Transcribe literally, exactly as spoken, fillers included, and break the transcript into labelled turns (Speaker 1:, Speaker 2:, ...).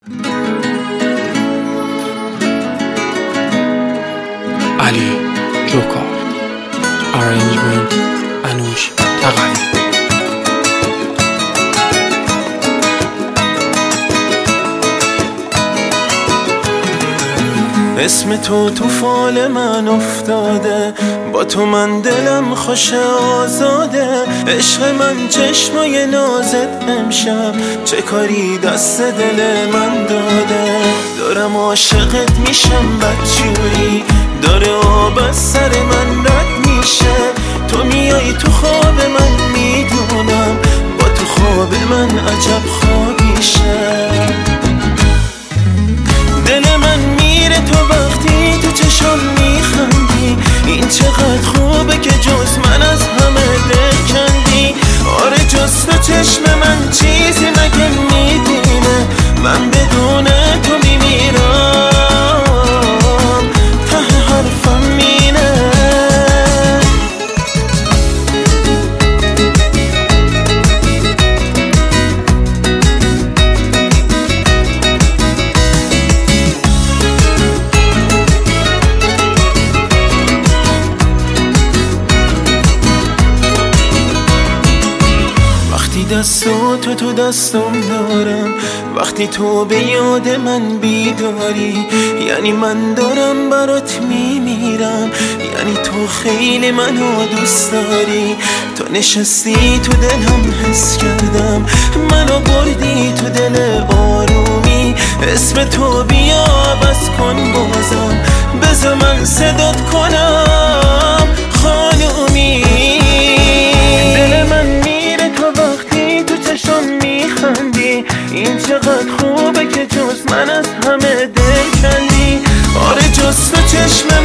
Speaker 1: علی جوکار، ارنجمنت انوش تقوی.
Speaker 2: اسم تو تو فال من افتاده، با تو من دلم خوش آزاده. عشق من چشمای نازت امشب، چه کاری دست دل من داده. دارم عاشقت میشم بدجوری، داره آب از سر من رد میشه. تو میای تو خواب من، میدونم با تو خواب من عجب خوابیشه. دل من میره تو وقتی تو چشم میخندی، این چقدر خوبه که جز من از همه دل کندی. آره جز تو چشم من چیزی مگه میبینه، من بدون تو میمیرم، ته حرفم مینه. دستو تو تو دستم دارم، وقتی تو به یاد من بیداری، یعنی من دارم برات میمیرم، یعنی تو خیلی منو دوست داری. تو نشستی تو دلم حس کردم، منو بردی تو دل آرومی. اسم تو بیا بس کن بازم، بذار من صدات کنم خانومی. دل من میره تو وقتی تو چشم میخندی، این چقدر خوبه که جز من از همه دل کندی. آره جز تو چشم